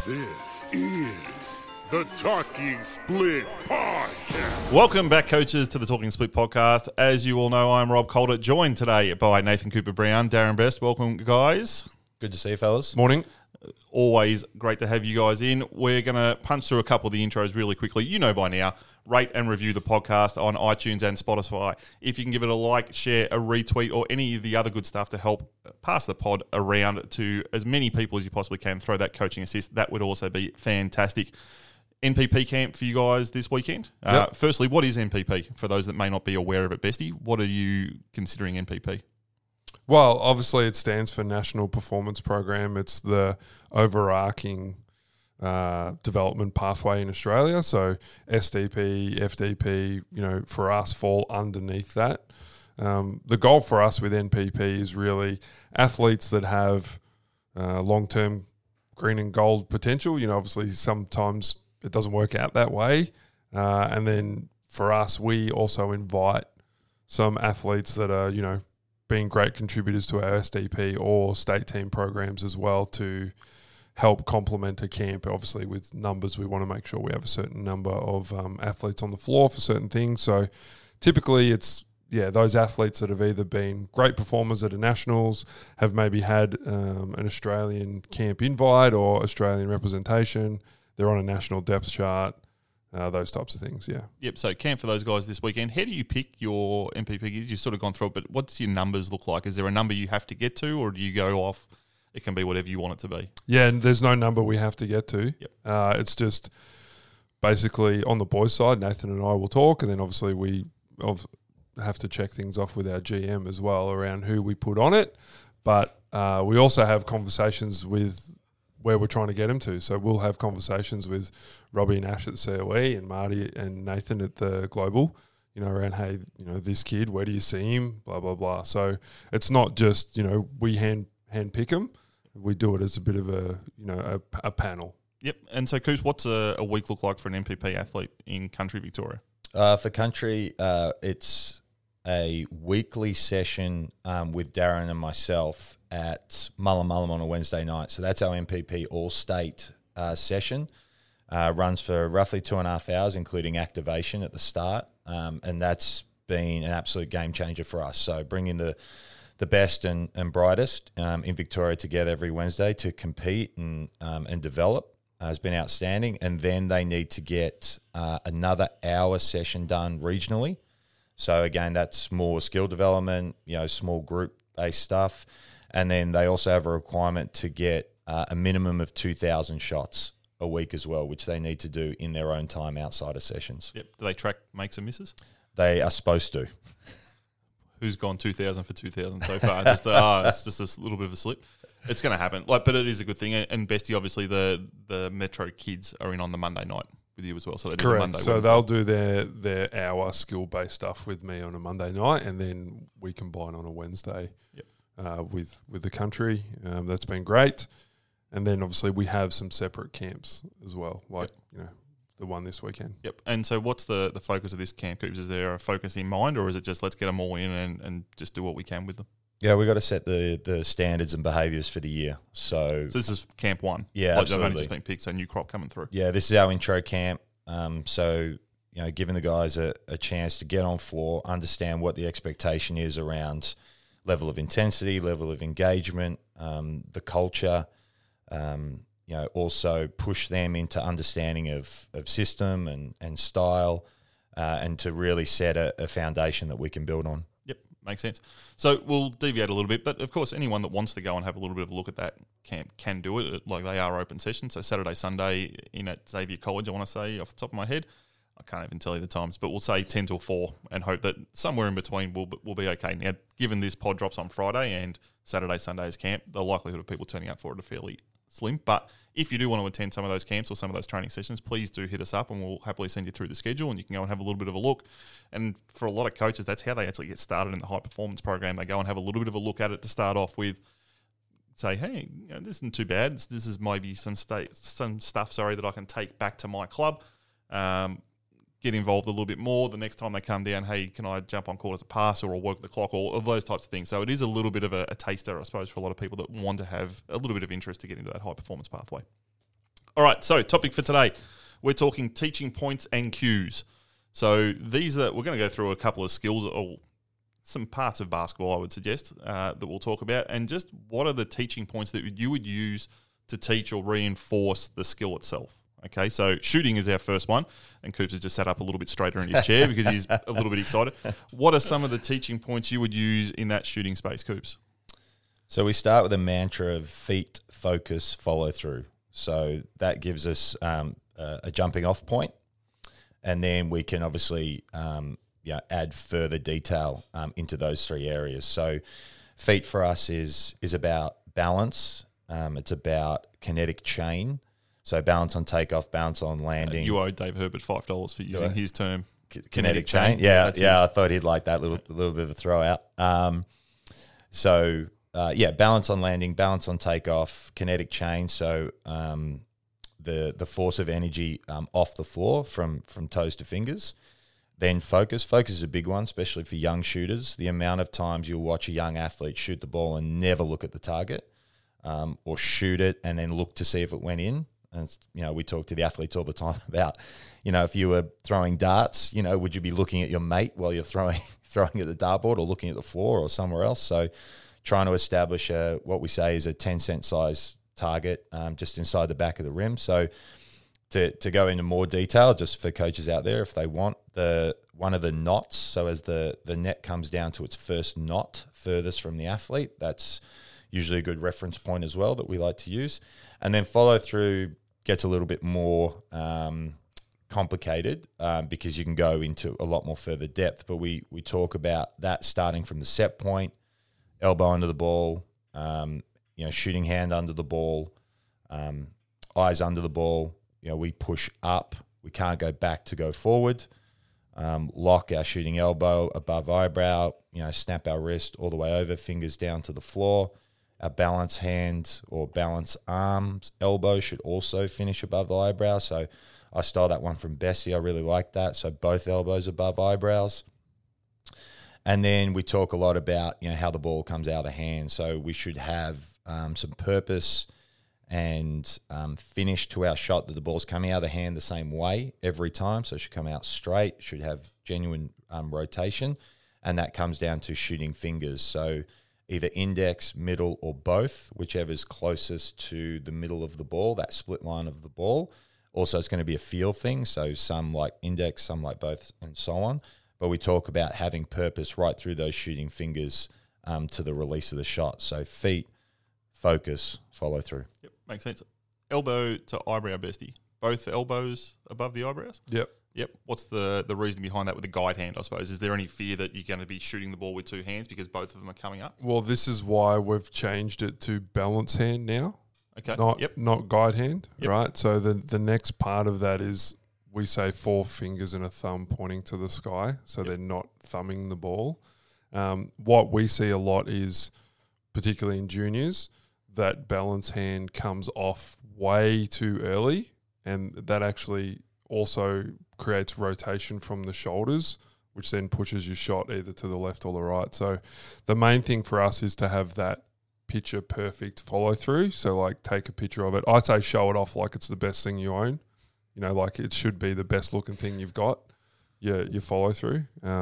This is the Talking Split Podcast. Welcome back, coaches, to the Talking Split Podcast. As you all know, I'm Rob Calder, joined today by Nathan Cooper-Brown, Darren Best. Welcome, guys. Good to see you, fellas. Morning. Always great to have you guys in. We're going to punch through a couple of the intros really quickly. You know by now, rate and review the podcast on iTunes and Spotify. If you can give it a like, share, a retweet, or any of the other good stuff to help pass the pod around to as many people as you possibly can, throw that coaching assist. That would also be fantastic. NPP camp for you guys this weekend. Yep. Firstly, what is NPP? For those that may not be aware of it, Bestie, what are you considering NPP? Well, obviously it stands for National Performance Program. It's the overarching development pathway in Australia. So SDP, FDP, for us fall underneath that. The goal for us with NPP is really athletes that have long-term green and gold potential. Obviously sometimes it doesn't work out that way. And then for us, we also invite some athletes that are, being great contributors to our SDP or state team programs as well to help complement a camp. Obviously, with numbers, we want to make sure we have a certain number of athletes on the floor for certain things. So typically it's, those athletes that have either been great performers at the Nationals, have maybe had an Australian camp invite or Australian representation, they're on a national depth chart, those types of things, yeah. Yep, so camp for those guys this weekend. How do you pick your MPP? You've sort of gone through it, but what's your numbers look like? Is there a number you have to get to, or do you go off, it can be whatever you want it to be? Yeah, and there's no number we have to get to. Yep. It's just basically on the boys' side, Nathan and I will talk, and then obviously we have to check things off with our GM as well around who we put on it. But we also have conversations with where we're trying to get him to. So we'll have conversations with Robbie and Ash at COE and Marty and Nathan at the Global, around, hey, this kid, where do you see him, blah, blah, blah. So it's not just, we hand pick him. We do it as a bit of a panel. Yep, and so, Coos, what's a week look like for an MPP athlete in country Victoria? For country, it's a weekly session with Darren and myself at Mullum on a Wednesday night. So that's our MPP All-State session. Runs for roughly 2.5 hours, including activation at the start. And that's been an absolute game changer for us. So bringing the best and brightest in Victoria together every Wednesday to compete and develop has been outstanding. And then they need to get another hour session done regionally. So again, that's more skill development, small group-based stuff. And then they also have a requirement to get a minimum of 2,000 shots a week as well, which they need to do in their own time outside of sessions. Yep. Do they track makes and misses? They are supposed to. Who's gone 2,000 for 2,000 so far? It's just a little bit of a slip. It's going to happen. But it is a good thing. And Bestie, obviously, the Metro kids are in on the Monday night with you as well. So they do Correct. Monday, so Wednesday. they'll do their hour skill-based stuff with me on a Monday night, and then we combine on a Wednesday. Yep. With the country. That's been great. And then obviously we have some separate camps as well, like, the one this weekend. Yep. And so what's the focus of this camp, Coops? Is there a focus in mind, or is it just let's get them all in and just do what we can with them? Yeah, we've got to set the standards and behaviours for the year. So this is camp one. Yeah, They've absolutely. only just been picked, so new crop coming through. Yeah, this is our intro camp. So, giving the guys a chance to get on floor, understand what the expectation is around level of intensity, level of engagement, the culture, also push them into understanding of system and style, and to really set a foundation that we can build on. Yep, makes sense. So we'll deviate a little bit, but of course anyone that wants to go and have a little bit of a look at that camp can do it. Like, they are open sessions, so Saturday, Sunday in at Xavier College, I want to say off the top of my head. I can't even tell you the times, but we'll say 10 till 4 and hope that somewhere in between will be okay. Now, given this pod drops on Friday and Saturday, Sunday is camp, the likelihood of people turning up for it are fairly slim. But if you do want to attend some of those camps or some of those training sessions, please do hit us up and we'll happily send you through the schedule and you can go and have a little bit of a look. And for a lot of coaches, that's how they actually get started in the high performance program. They go and have a little bit of a look at it to start off with. Say, hey, this isn't too bad. This is maybe some stuff that I can take back to my club. Get involved a little bit more. The next time they come down, hey, can I jump on court as a passer or work the clock, or those types of things. So it is a little bit of a taster, I suppose, for a lot of people that want to have a little bit of interest to get into that high performance pathway. All right, so topic for today. We're talking teaching points and cues. So we're going to go through a couple of skills or some parts of basketball, I would suggest, that we'll talk about. And just what are the teaching points that you would use to teach or reinforce the skill itself? Okay, so shooting is our first one, and Coops has just sat up a little bit straighter in his chair because he's a little bit excited. What are some of the teaching points you would use in that shooting space, Coops? So we start with a mantra of feet, focus, follow through. So that gives us a jumping off point, and then we can obviously add further detail into those three areas. So feet for us is about balance. It's about kinetic chain. So balance on takeoff, balance on landing. You owe Dave Herbert $5 for using his term. Kinetic chain. Yeah, I thought he'd like that little bit of a throw out. Balance on landing, balance on takeoff, kinetic chain. So the force of energy off the floor from toes to fingers. Then focus. Focus is a big one, especially for young shooters. The amount of times you'll watch a young athlete shoot the ball and never look at the target, or shoot it and then look to see if it went in. And we talk to the athletes all the time about, if you were throwing darts, would you be looking at your mate while you're throwing at the dartboard, or looking at the floor or somewhere else? So trying to establish what we say is a 10-cent size target just inside the back of the rim. So to go into more detail, just for coaches out there, if they want, one of the knots, so as the net comes down to its first knot furthest from the athlete, that's usually a good reference point as well that we like to use. And then follow through gets a little bit more complicated because you can go into a lot more further depth. But we talk about that starting from the set point, elbow under the ball, shooting hand under the ball, eyes under the ball. We push up. We can't go back to go forward. Lock our shooting elbow above eyebrow, snap our wrist all the way over, fingers down to the floor. Our balance hand or balance arms, elbow should also finish above the eyebrow. So I stole that one from Bessie. I really like that. So both elbows above eyebrows. And then we talk a lot about, how the ball comes out of the hand. So we should have some purpose and finish to our shot that the ball's coming out of the hand the same way every time. So it should come out straight, should have genuine rotation. And that comes down to shooting fingers. So either index, middle, or both, whichever's closest to the middle of the ball, that split line of the ball. Also, it's going to be a feel thing, so some like index, some like both, and so on. But we talk about having purpose right through those shooting fingers to the release of the shot. So feet, focus, follow through. Yep, makes sense. Elbow to eyebrow, Bestie. Both elbows above the eyebrows? Yep. What's the reason behind that with the guide hand, I suppose? Is there any fear that you're going to be shooting the ball with two hands because both of them are coming up? Well, this is why we've changed it to balance hand now. Okay. Not guide hand, Yep. right? So the next part of that is we say 4 fingers and a thumb pointing to the sky, so they're not thumbing the ball. What we see a lot is, particularly in juniors, that balance hand comes off way too early, and that actually also creates rotation from the shoulders, which then pushes your shot either to the left or the right. So the main thing for us is to have that picture perfect follow through. So like take a picture of it. I say show it off like it's the best thing you own. Like it should be the best looking thing you've got. Your follow through.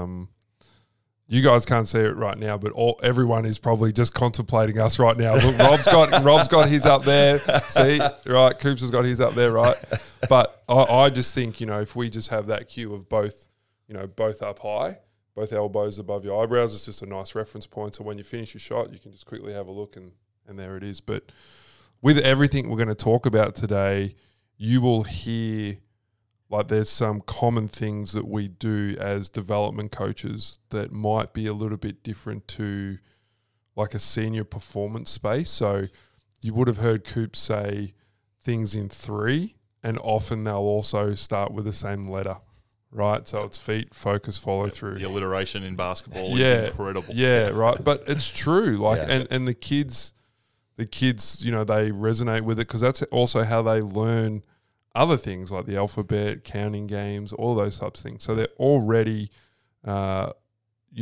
You guys can't see it right now, but everyone is probably just contemplating us right now. Look, Rob's got his up there. See, right? Coops has got his up there, right? But I just think, if we just have that cue of both, both up high, both elbows above your eyebrows, it's just a nice reference point. So when you finish your shot, you can just quickly have a look and there it is. But with everything we're going to talk about today, you will hear like there's some common things that we do as development coaches that might be a little bit different to like a senior performance space. So you would have heard Coops say things in 3, and often they'll also start with the same letter, right? So it's feet, focus, follow through. The alliteration in basketball is incredible. Yeah, right. But it's true. And the kids, they resonate with it because that's also how they learn other things like the alphabet, counting games, all those types of things. So they're already,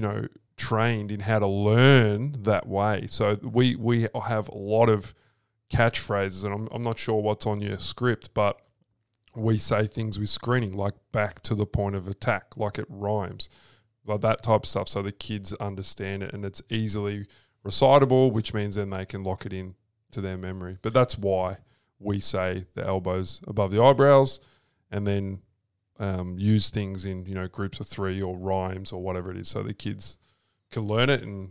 trained in how to learn that way. So we have a lot of catchphrases, and I'm not sure what's on your script, but we say things with screening, like back to the point of attack, like it rhymes, like that type of stuff, so the kids understand it and it's easily recitable, which means then they can lock it in to their memory. But that's why we say the elbows above the eyebrows, and then use things in groups of 3 or rhymes or whatever it is, so the kids can learn it and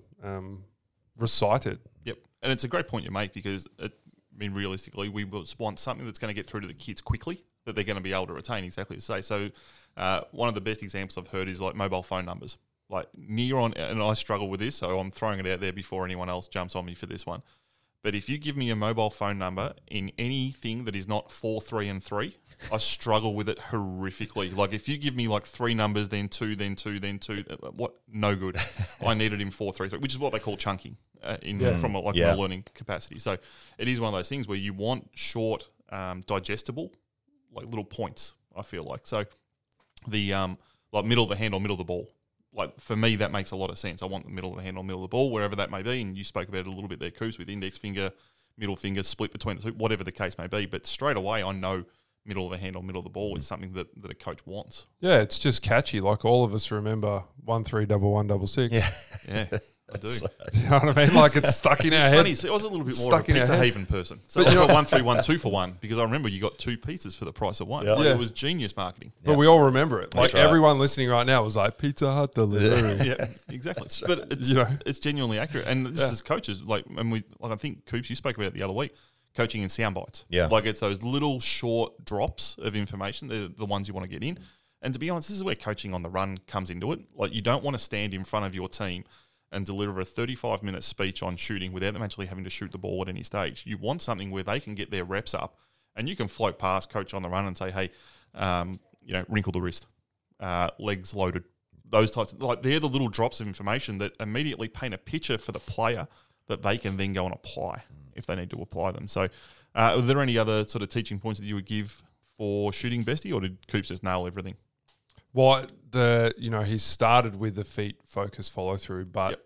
recite it. Yep. And it's a great point you make, because realistically, we want something that's going to get through to the kids quickly, that they're going to be able to retain, exactly as you say. So one of the best examples I've heard is like mobile phone numbers. Like near on, and I struggle with this, so I'm throwing it out there before anyone else jumps on me for this one. But if you give me a mobile phone number in anything that is not 4, 3, and 3, I struggle with it horrifically. Like if you give me like 3 numbers, then 2, then 2, then 2, what? No good. I need it in 4, 3, 3, which is what they call chunking from a learning capacity. So it is one of those things where you want short, digestible, like little points, I feel like. So the like middle of the hand or middle of the ball. Like for me, that makes a lot of sense. I want the middle of the hand or middle of the ball, wherever that may be. And you spoke about it a little bit there, Coops, with index finger, middle finger, split between the two, whatever the case may be. But straight away, I know middle of the hand or middle of the ball is something that a coach wants. Yeah, it's just catchy. Like all of us remember 1-3-1-1-6. Yeah, I do. You know what I mean? Like it's stuck in our head. Funny, so I was a little bit more of a Pizza Haven person. So I got 1, 3, 1, 2 for 1, because I remember you got 2 pizzas for the price of 1. Yeah. Like, it was genius marketing. But we all remember it. Like That's right. everyone listening right now was like, Pizza Hut delivery. Yeah, exactly. But it's it's genuinely accurate. And this is coaches, I think Coops, you spoke about it the other week, coaching in sound bites. Yeah. Like it's those little short drops of information, they're the ones you want to get in. And to be honest, this is where coaching on the run comes into it. Like you don't want to stand in front of your team and deliver a 35-minute speech on shooting without them actually having to shoot the ball at any stage. You want something where they can get their reps up, and you can float past coach on the run and say, hey, wrinkle the wrist, legs loaded, those types. Like they're the little drops of information that immediately paint a picture for the player that they can then go and apply if they need to apply them. So are there any other sort of teaching points that you would give for shooting, Bestie, or did Coops just nail everything? Well, he started with the feet focus follow through, but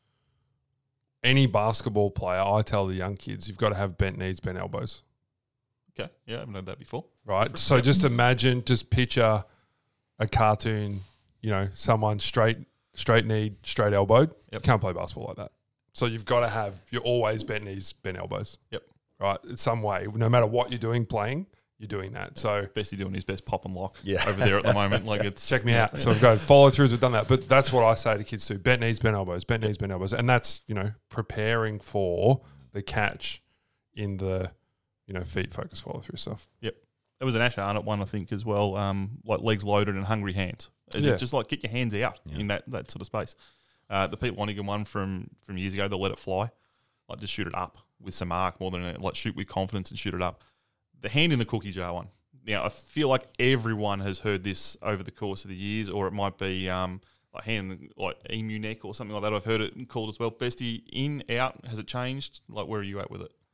any basketball player, I tell the young kids, you've got to have bent knees, bent elbows. Okay, yeah, I haven't heard that before. Right, so just picture a cartoon, someone straight kneed, straight elbowed. You can't play basketball like that. So you've got to have your always bent knees, bent elbows. Yep. Right, in some way, no matter what you're doing playing, you're doing that. So Bestie doing his best pop and lock over there at the moment. Like it's check me out. So we've got follow throughs. We've done that, but that's what I say to kids too: bent knees, bent elbows, bent knees, bent elbows, and that's preparing for the catch in the feet focus follow through stuff. Yep, there was an Ash Arnott one I think as well, like legs loaded and hungry hands. Is it just like get your hands out in that sort of space? The Pete Lonigan one from years ago, the let it fly, like just shoot it up with some arc more than like shoot with confidence and shoot it up. The hand in the cookie jar one. Now, I feel like everyone has heard this over the course of the years, or it might be like hand, like emu neck or something like that. I've heard it called as well. Bestie, in, out, has it changed? Like, where are you at with it?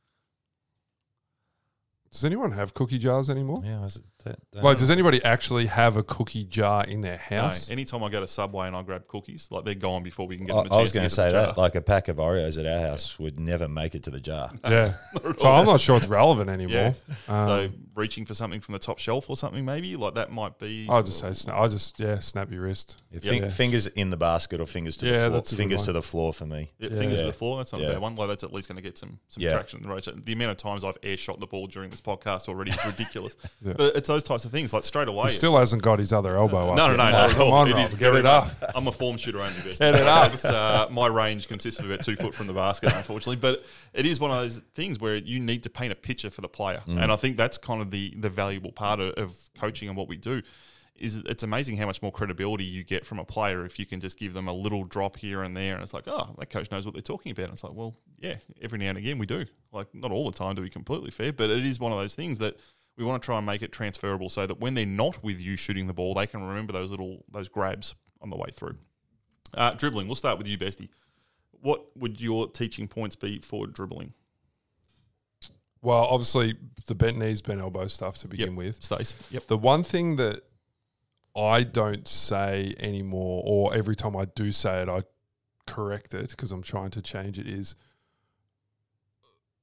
Does anyone have cookie jars anymore? Yeah, does anybody actually have a cookie jar in their house? No, anytime I go to Subway and I grab cookies, like they're gone before we can get them a chance I was going to to say the jar. that, like a pack of Oreos at our house would never make it to the jar. Yeah. So I'm not sure it's relevant anymore. So reaching for something from the top shelf or something maybe, like that might be... I'll just say, snap your wrist. Fingers in the basket or fingers to the floor. That's fingers to the floor for me. Fingers to the floor, that's not a bad one. Like that's at least going to get some traction. Right? So the amount of times I've air shot the ball during this podcast already is ridiculous. But it's those types of things, like straight away. He still hasn't got his other elbow up. No. Come on, Rob, get it up. I'm a form shooter only, Best. Get it up. My range consists of about 2 foot from the basket, unfortunately. But it is one of those things where you need to paint a picture for the player. And I think that's kind of the valuable part of coaching and what we do. Is it's amazing how much more credibility you get from a player if you can just give them a little drop here and there, and it's like, oh, that coach knows what they're talking about. And it's like, well, yeah, every now and again we do. Like, not all the time, to be completely fair, but it is one of those things that we want to try and make it transferable so that when they're not with you shooting the ball, they can remember those grabs on the way through. Dribbling, we'll start with you, Bestie. What would your teaching points be for dribbling? Well, obviously, the bent knees, bent elbow stuff to begin with. Stays. Yep. The one thing that I don't say anymore, or every time I do say it, I correct it because I'm trying to change it, is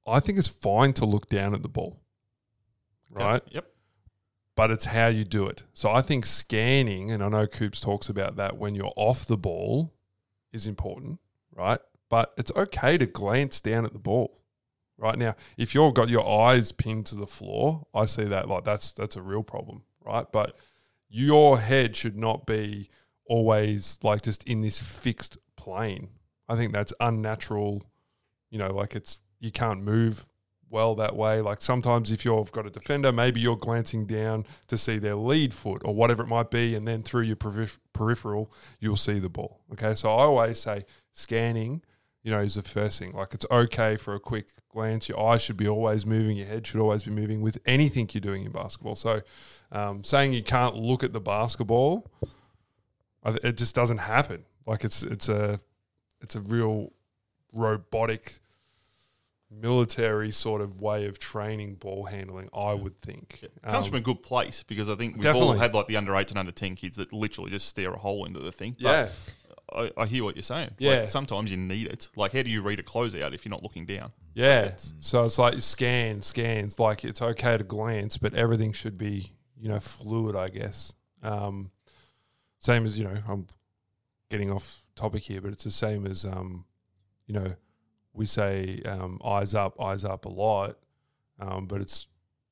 I think it's fine to look down at the ball, right? Yep. But it's how you do it. So I think scanning, and I know Coops talks about that when you're off the ball, is important, right? But it's okay to glance down at the ball. Right now, if you've got your eyes pinned to the floor, I see that like that's a real problem, right? But your head should not be always like just in this fixed plane. I think that's unnatural. You know, like you can't move well that way. Like sometimes if you've got a defender, maybe you're glancing down to see their lead foot or whatever it might be, and then through your peripheral, you'll see the ball. Okay, so I always say scanning, you know, is the first thing. Like it's okay for a quick glance. Your eyes should be always moving. Your head should always be moving with anything you're doing in basketball. So saying you can't look at the basketball, it just doesn't happen. Like it's a real robotic military sort of way of training ball handling, I would think. It comes from a good place because I think we've Definitely. all had like the under 8 and under 10 kids that literally just stare a hole into the thing. Yeah. But I hear what you're saying. Yeah. Like sometimes you need it. Like how do you read a closeout if you're not looking down? Yeah. So it's like scans. Like it's okay to glance, but everything should be, you know, fluid, I guess. Same as, you know, I'm getting off topic here, but it's the same as, you know, we say eyes up a lot, but it's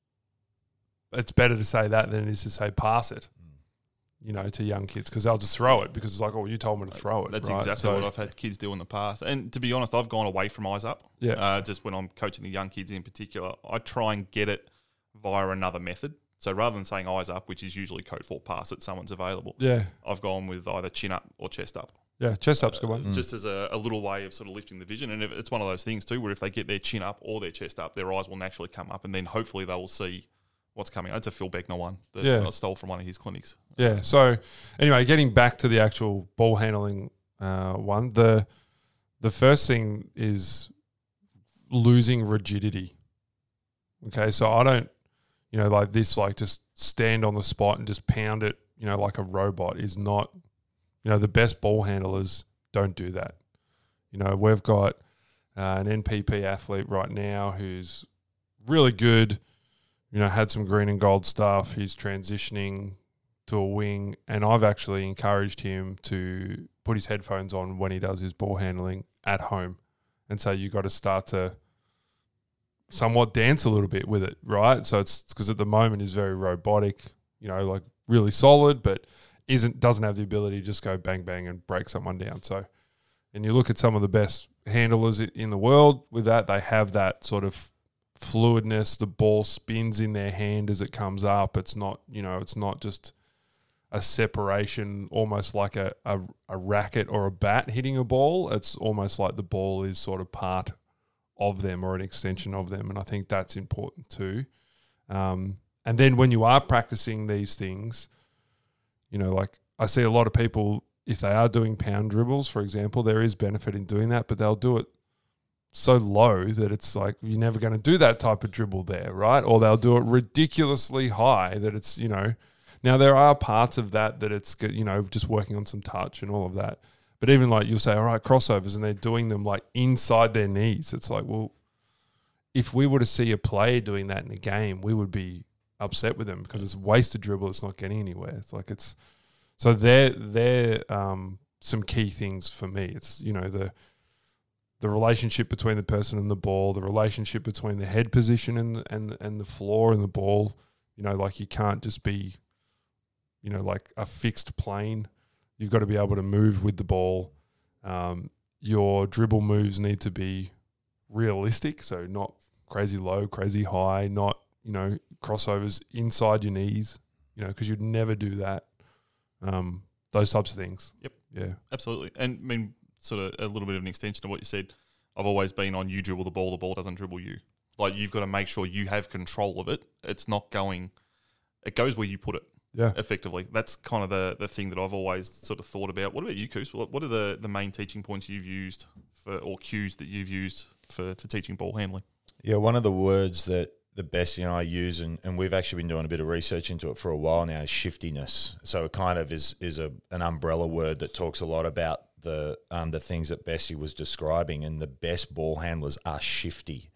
better to say that than it is to say pass it, you know, to young kids because they'll just throw it because it's like, oh, you told me to throw it. That's right? exactly what I've had kids do in the past. And to be honest, I've gone away from eyes up. Yeah. Just when I'm coaching the young kids in particular, I try and get it via another method. So rather than saying eyes up, which is usually code for pass it, someone's available. Yeah. I've gone with either chin up or chest up. Yeah, chest up's a good one. Just as a little way of sort of lifting the vision. And it's one of those things too where if they get their chin up or their chest up, their eyes will naturally come up and then hopefully they will see what's coming. That's a Phil Beckner one that I stole from one of his clinics. Yeah, so anyway, getting back to the actual ball handling one, the first thing is losing rigidity. Okay, so I don't, you know, like this, like just stand on the spot and just pound it, you know, like a robot is not, you know, the best ball handlers don't do that. You know, we've got an NPP athlete right now who's really good, you know, had some green and gold stuff. He's transitioning to a wing, and I've actually encouraged him to put his headphones on when he does his ball handling at home. And so you got to start to somewhat dance a little bit with it, right? So it's because at the moment he's very robotic, you know, like really solid, but doesn't have the ability to just go bang, bang and break someone down. So, and you look at some of the best handlers in the world with that, they have that sort of fluidness. The ball spins in their hand as it comes up. It's not, you know, it's not just a separation, almost like a racket or a bat hitting a ball. It's almost like the ball is sort of part of them or an extension of them. And I think that's important too. And then when you are practicing these things, you know, like I see a lot of people, if they are doing pound dribbles, for example, there is benefit in doing that, but they'll do it so low that it's like you're never going to do that type of dribble there, right? Or they'll do it ridiculously high that it's, you know, now there are parts of that it's, you know, just working on some touch and all of that. But even like you'll say, all right, crossovers, and they're doing them like inside their knees. It's like, well, if we were to see a player doing that in a game, we would be upset with them because it's a wasted dribble. It's not getting anywhere. It's like so they're some key things for me. It's, you know, the relationship between the person and the ball, the relationship between the head position and the floor and the ball. You know, like you can't just be, you know, like a fixed plane. You've got to be able to move with the ball. Your dribble moves need to be realistic, so not crazy low, crazy high, not, you know, crossovers inside your knees, you know, because you'd never do that. Those types of things. Yep. Yeah. Absolutely. And I mean, sort of a little bit of an extension of what you said. I've always been on you dribble the ball doesn't dribble you. Like you've got to make sure you have control of it. It's not going, it goes where you put it. Yeah. Effectively. That's kind of the thing that I've always sort of thought about. What about you, Koos? What are the main teaching points you've used or cues that you've used for teaching ball handling? Yeah, one of the words that the Bestie and I use, and we've actually been doing a bit of research into it for a while now, is shiftiness. So it kind of is an umbrella word that talks a lot about the things that Bestie was describing, and the best ball handlers are shifty.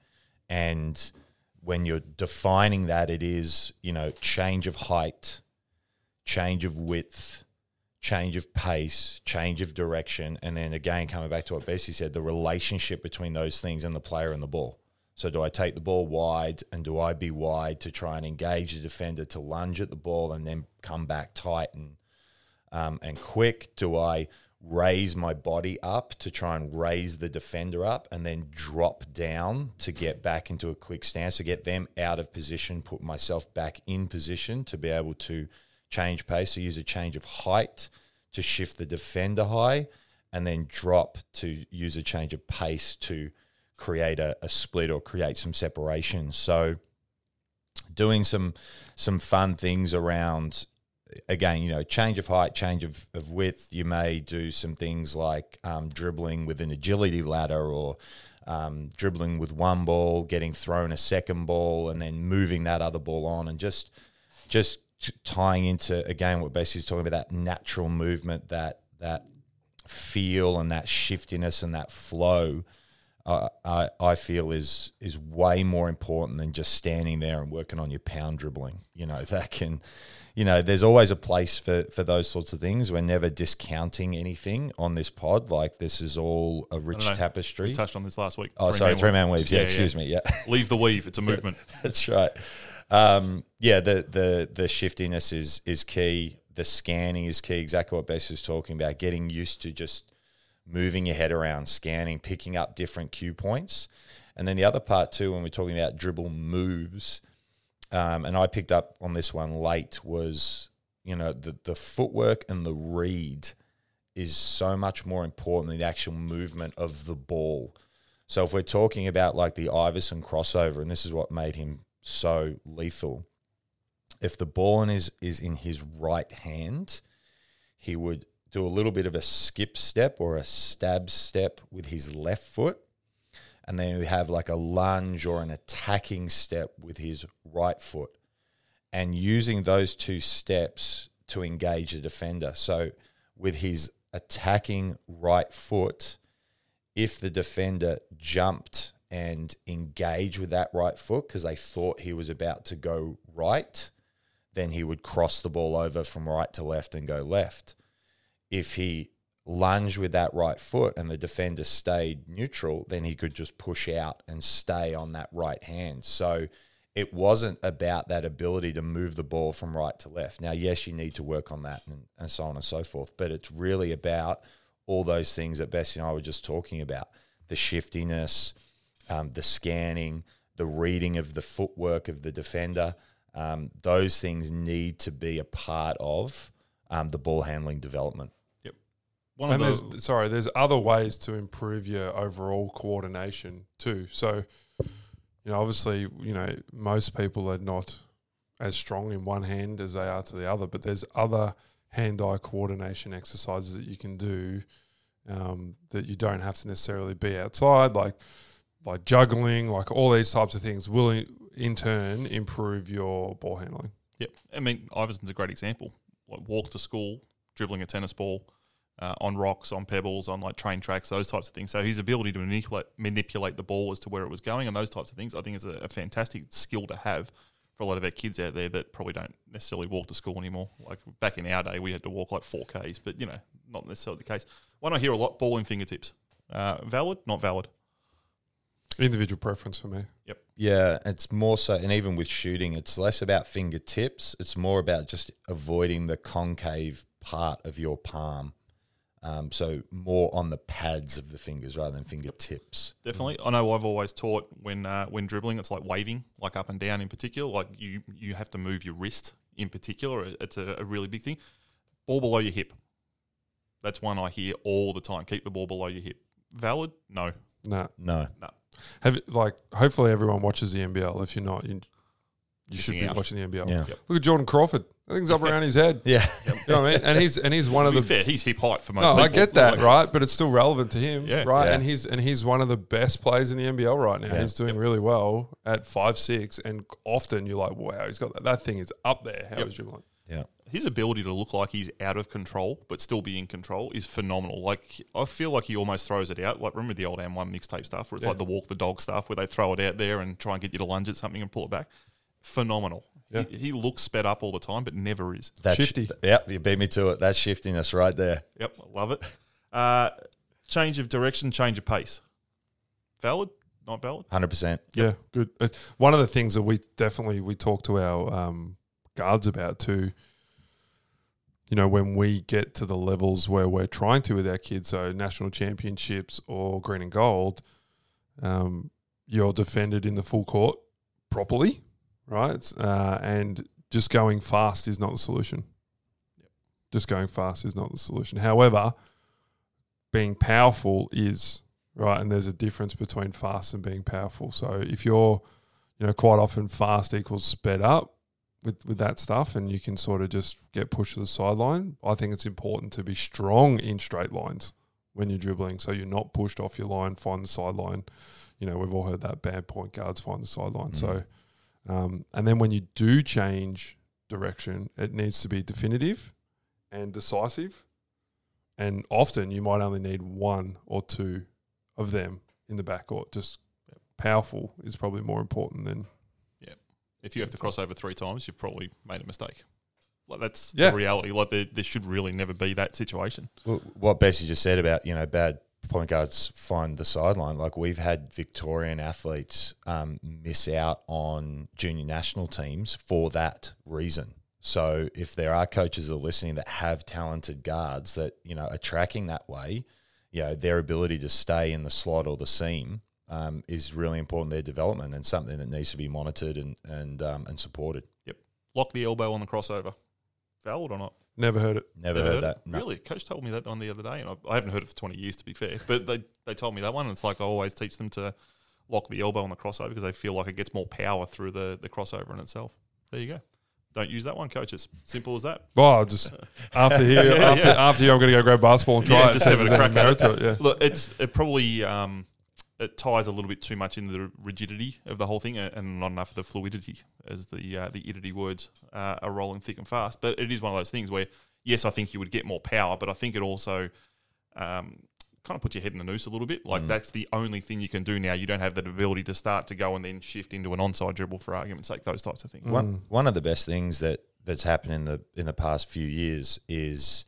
And when you're defining that, it is, change of height, change of width, change of pace, change of direction, and then again, coming back to what Bessie said, the relationship between those things and the player and the ball. So do I take the ball wide, and do I be wide to try and engage the defender to lunge at the ball and then come back tight and quick? Do I raise my body up to try and raise the defender up and then drop down to get back into a quick stance, to get them out of position, put myself back in position to be able to change pace? So use a change of height to shift the defender high, and then drop to use a change of pace to create a split or create some separation. So doing some fun things around, again, change of height, change of width. You may do some things like dribbling with an agility ladder, or dribbling with one ball, getting thrown a second ball, and then moving that other ball on, and just tying into, again, what Bessie's talking about, that natural movement, that feel and that shiftiness and that flow. I feel is way more important than just standing there and working on your pound dribbling. That can, there's always a place for those sorts of things. We're never discounting anything on this pod. Like, this is all a rich tapestry. We touched on this last week. Oh, sorry, three-man weaves. Yeah, excuse me. Yeah, leave the weave. It's a movement. That's right. The shiftiness is key. The scanning is key. Exactly what Bess is talking about. Getting used to just moving your head around, scanning, picking up different cue points. And then the other part too, when we're talking about dribble moves, and I picked up on this one late, was, the footwork and the read is so much more important than the actual movement of the ball. So if we're talking about like the Iverson crossover, and this is what made him so lethal, if the ball is in his right hand, he would do a little bit of a skip step or a stab step with his left foot, and then we have like a lunge or an attacking step with his right foot, and using those two steps to engage the defender. So with his attacking right foot, if the defender jumped and engaged with that right foot because they thought he was about to go right, then he would cross the ball over from right to left and go left. If he lunged with that right foot and the defender stayed neutral, then he could just push out and stay on that right hand. So it wasn't about that ability to move the ball from right to left. Now, yes, you need to work on that and so on and so forth, but it's really about all those things that Bessie and I were just talking about: the shiftiness, the scanning, the reading of the footwork of the defender. Those things need to be a part of the ball handling development. There's other ways to improve your overall coordination too. So, obviously, most people are not as strong in one hand as they are to the other, but there's other hand-eye coordination exercises that you can do that you don't have to necessarily be outside, like juggling, like all these types of things will in turn improve your ball handling. Yep. I mean, Iverson's a great example. Like, walk to school, dribbling a tennis ball, on rocks, on pebbles, on like train tracks, those types of things. So his ability to manipulate the ball as to where it was going and those types of things, I think is a fantastic skill to have for a lot of our kids out there that probably don't necessarily walk to school anymore. Like back in our day, we had to walk like 4Ks, but not necessarily the case. One I hear a lot: ball in fingertips. Valid? Not valid? Individual preference for me. Yep. Yeah, it's more so, and even with shooting, it's less about fingertips. It's more about just avoiding the concave part of your palm. So more on the pads of the fingers rather than fingertips. Definitely. I know I've always taught when dribbling, it's like waving, like up and down in particular. Like you have to move your wrist in particular. It's a really big thing. Ball below your hip. That's one I hear all the time. Keep the ball below your hip. Valid? No. No. Hopefully everyone watches the NBL. If you're not, you should be watching the NBL. Yeah. Yep. Look at Jordan Crawford. That thing's up around his head. Yeah. You know what I mean? And he's one of the fair, he's hip height for most people. people. I get that, right? But it's still relevant to him, right? Yeah. And he's one of the best players in the NBL right now. Yeah. He's doing really well at 5'6", and often you're like, wow, he's got that thing is up there. How he's dribbling. Yeah. His ability to look like he's out of control but still be in control is phenomenal. Like, I feel like he almost throws it out. Like, remember the old M1 mixtape stuff where it's like the walk the dog stuff where they throw it out there and try and get you to lunge at something and pull it back? Phenomenal. Yeah. He looks sped up all the time but never is. That's Shifty. Yep, you beat me to it. That's shiftiness right there. Yep, I love it. Change of direction, change of pace. Valid? Not valid? 100%. Yeah, good. One of the things that we talk to our guards about too, you know, when we get to the levels where we're trying to with our kids, so national championships or green and gold, you're defended in the full court properly, right? And just going fast is not the solution. Yep. Just going fast is not the solution. However, being powerful is, right? And there's a difference between fast and being powerful. So if you're, you know, quite often fast equals sped up with that stuff, and you can sort of just get pushed to the sideline. I think it's important to be strong in straight lines when you're dribbling, so you're not pushed off your line, find the sideline. You know, we've all heard that bad point guards find the sideline. So, and then when you do change direction, it needs to be definitive and decisive. And often you might only need one or two of them in the backcourt. Just powerful is probably more important than. If you have to cross over 3 times, you've probably made a mistake. Like, that's Yeah. the reality. Like, there should really never be that situation. Well, what Bessie just said about, you know, bad point guards find the sideline. Like, we've had Victorian athletes miss out on junior national teams for that reason. So if there are coaches that are listening that have talented guards that, you know, are tracking that way, you know, their ability to stay in the slot or the seam is really important, their development, and something that needs to be monitored and supported. Yep. Lock the elbow on the crossover. Valid or not? Never heard it. Never heard that. No. Really? Coach told me that one the other day, and I haven't heard it for 20 years, to be fair. But they told me that one, and it's like I always teach them to lock the elbow on the crossover because they feel like it gets more power through the crossover in itself. There you go. Don't use that one, coaches. Simple as that. Well, just after here, after here, I'm going to go grab basketball and try it. Just have a crack at it. To it. Yeah. Look, it probably it ties a little bit too much into the rigidity of the whole thing and not enough of the fluidity, as the idity words are rolling thick and fast. But it is one of those things where, yes, I think you would get more power, but I think it also kind of puts your head in the noose a little bit. Like, that's the only thing you can do now. You don't have that ability to start to go and then shift into an onside dribble, for argument's sake, those types of things. One of the best things that's happened in the past few years is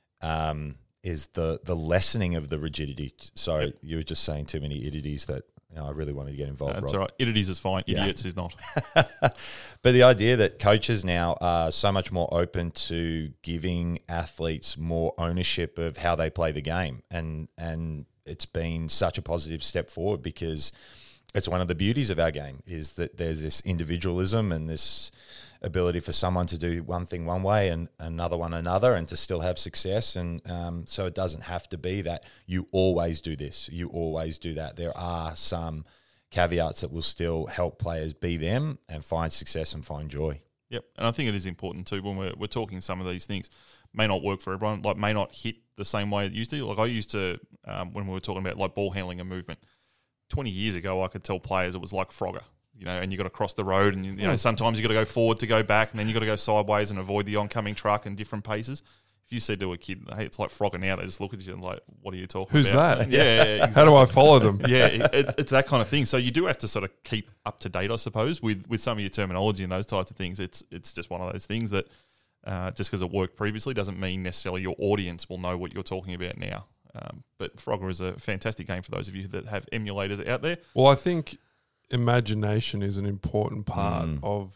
the lessening of the rigidity. Sorry, you were just saying too many idioties that, you know, I really wanted to get involved. That's Rob. all right. Idioties is fine. Idiots is not. But the idea that coaches now are so much more open to giving athletes more ownership of how they play the game, and it's been such a positive step forward, because it's one of the beauties of our game is that there's this individualism and this ability for someone to do one thing one way and another one another, and to still have success. And so it doesn't have to be that you always do this, you always do that. There are some caveats that will still help players be them and find success and find joy. Yep, and I think it is important too when we're talking some of these things. May not work for everyone, like may not hit the same way it used to. Like I used to, when we were talking about like ball handling and movement, 20 years ago, I could tell players it was like Frogger, you know, and you got to cross the road, and you know sometimes you got to go forward to go back, and then you got to go sideways and avoid the oncoming truck in different paces. If you said to a kid, "Hey, it's like Frogger now," they just look at you and like, "What are you talking Who's about?" that? Yeah, exactly. How do I follow them? Yeah, it's that kind of thing. So you do have to sort of keep up to date, I suppose, with some of your terminology and those types of things. It's just one of those things that just because it worked previously doesn't mean necessarily your audience will know what you're talking about now. But Frogger is a fantastic game for those of you that have emulators out there. Well, I think imagination is an important part of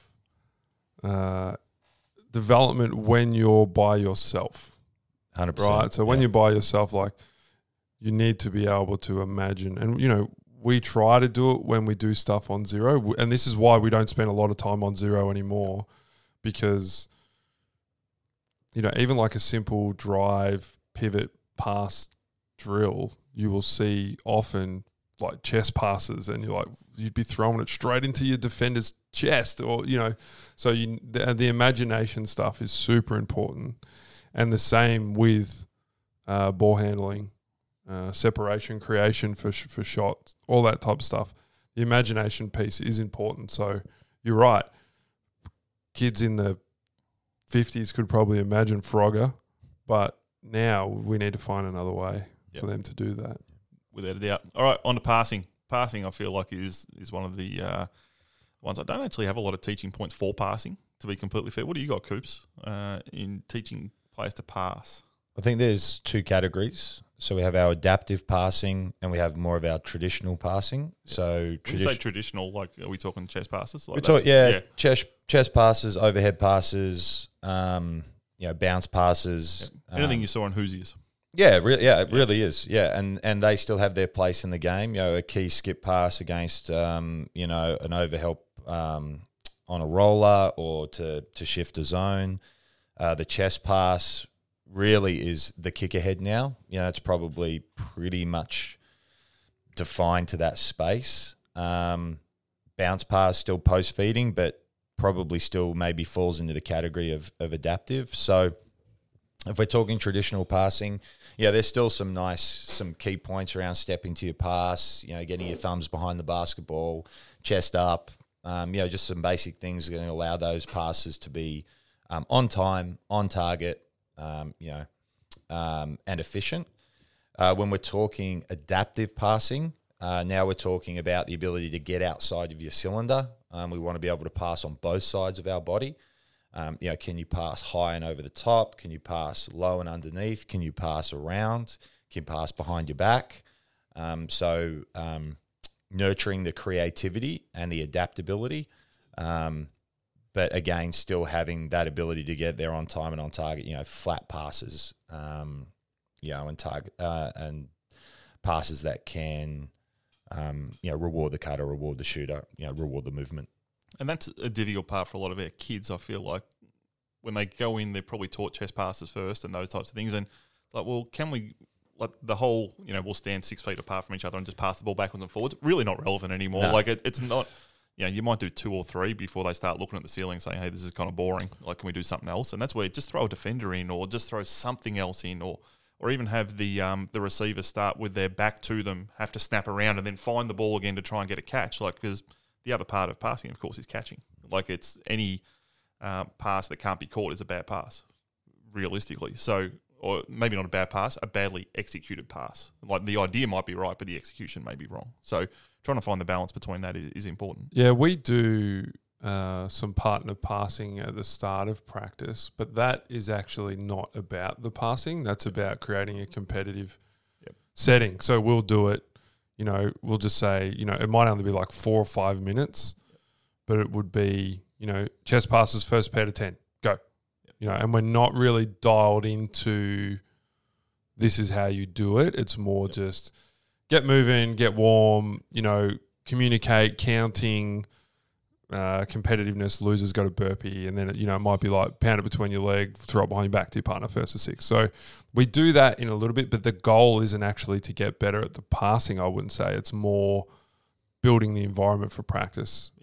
development when you're by yourself. 100%. Right. So when you're by yourself, like, you need to be able to imagine. And, you know, we try to do it when we do stuff on zero. And this is why we don't spend a lot of time on zero anymore, because, you know, even like a simple drive, pivot, pass drill, you will see often like chest passes, and you'd be throwing it straight into your defender's chest, or, you know, so the imagination stuff is super important. And the same with ball handling, separation, creation for shots, all that type of stuff. The imagination piece is important. So you're right. Kids in the 50s could probably imagine Frogger, but now we need to find another way for them to do that. Without a doubt. All right, on to passing. Passing, I feel like, is one of the ones I don't actually have a lot of teaching points for passing, to be completely fair. What do you got, Coops, in teaching players to pass? I think there's two categories. So we have our adaptive passing and we have more of our traditional passing. So when you say traditional, like, are we talking chest passes? Like chest passes, overhead passes, bounce passes. Anything you saw on Hoosiers. It really is. Yeah, and they still have their place in the game. A key skip pass against an overhelp on a roller or to shift a zone. The chest pass really is the kick ahead now. It's probably pretty much defined to that space. Bounce pass still post feeding, but probably still maybe falls into the category of adaptive. So if we're talking traditional passing, there's still some key points around stepping to your pass, getting your thumbs behind the basketball, chest up, just some basic things that are going to allow those passes to be on time, on target, and efficient. When we're talking adaptive passing, now we're talking about the ability to get outside of your cylinder. We want to be able to pass on both sides of our body. Can you pass high and over the top? Can you pass low and underneath? Can you pass around? Can you pass behind your back? Nurturing the creativity and the adaptability, but again, still having that ability to get there on time and on target. Flat passes, and target and passes that can, reward the cutter, reward the shooter, reward the movement. And that's a difficult part for a lot of our kids. I feel like when they go in, they're probably taught chest passes first and those types of things. And like, well, can we, like the whole, we'll stand 6 feet apart from each other and just pass the ball backwards and forwards? Really not relevant anymore. No. Like it's not, you might do 2 or 3 before they start looking at the ceiling and saying, hey, this is kind of boring. Like, can we do something else? And that's where just throw a defender in or just throw something else in or even have the receiver start with their back to them, have to snap around and then find the ball again to try and get a catch. Like, because the other part of passing, of course, is catching. Like, it's any pass that can't be caught is a bad pass, realistically. So, or maybe not a bad pass, a badly executed pass. Like, the idea might be right, but the execution may be wrong. So, trying to find the balance between that is important. Yeah, we do some partner passing at the start of practice, but that is actually not about the passing. That's about creating a competitive setting. So, we'll do it. We'll just say, it might only be like 4 or 5 minutes, but it would be, chest passes, first pair to 10, go. And we're not really dialed into this is how you do it. It's more just get moving, get warm, communicate, counting, competitiveness, losers go to burpee, and then it might be like pound it between your leg, throw it behind your back to your partner, first to 6. So we do that in a little bit, but the goal isn't actually to get better at the passing, I wouldn't say. It's more building the environment for practice,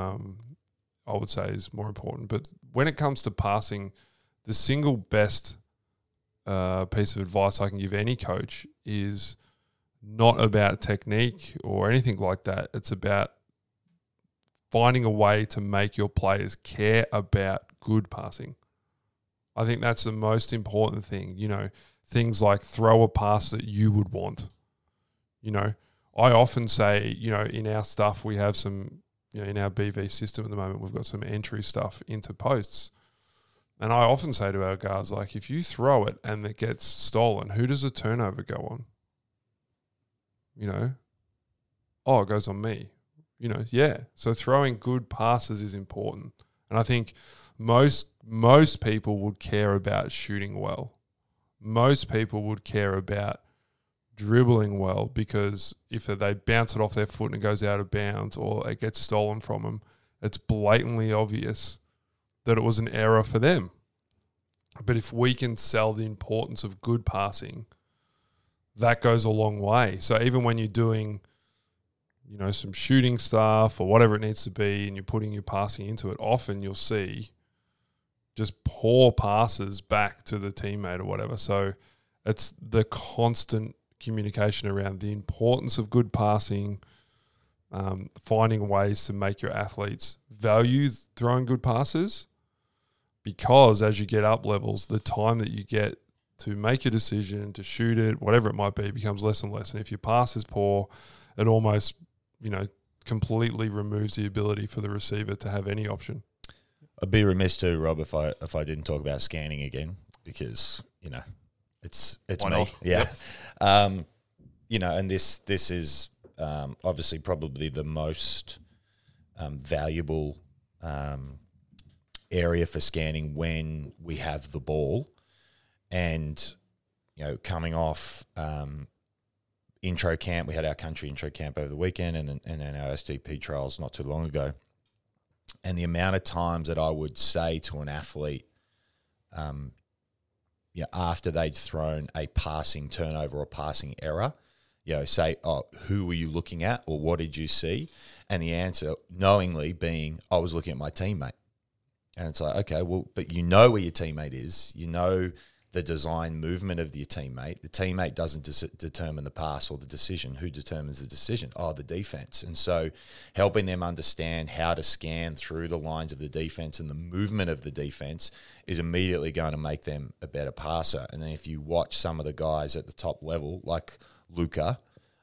I would say is more important. But when it comes to passing, the single best piece of advice I can give any coach is not about technique or anything like that. It's about finding a way to make your players care about good passing. I think that's the most important thing. Things like throw a pass that you would want. I often say, in our stuff, we have some, in our BV system at the moment, we've got some entry stuff into posts. And I often say to our guys, like, if you throw it and it gets stolen, who does the turnover go on? It goes on me. So throwing good passes is important. And I think most people would care about shooting well. Most people would care about dribbling well, because if they bounce it off their foot and it goes out of bounds or it gets stolen from them, it's blatantly obvious that it was an error for them. But if we can sell the importance of good passing, that goes a long way. So even when you're doing some shooting stuff or whatever it needs to be, and you're putting your passing into it, often you'll see just poor passes back to the teammate or whatever. So it's the constant communication around the importance of good passing, finding ways to make your athletes value throwing good passes, because as you get up levels, the time that you get to make a decision, to shoot it, whatever it might be, becomes less and less. And if your pass is poor, it almost, completely removes the ability for the receiver to have any option. I'd be remiss too, Rob, if I didn't talk about scanning again, because it's Why me. not? Yeah. And this is obviously probably the most valuable area for scanning when we have the ball, and coming off intro camp, we had our country intro camp over the weekend, and then our SDP trials not too long ago. And the amount of times that I would say to an athlete, after they'd thrown a passing turnover or passing error, say, "Oh, who were you looking at, or what did you see?" And the answer, knowingly, being, "I was looking at my teammate." And it's like, okay, well, but you know where your teammate is. You know the design movement of your teammate. The teammate doesn't determine the pass or the decision. Who determines the decision? Oh, the defense. And so helping them understand how to scan through the lines of the defense and the movement of the defense is immediately going to make them a better passer. And then if you watch some of the guys at the top level, like Luca,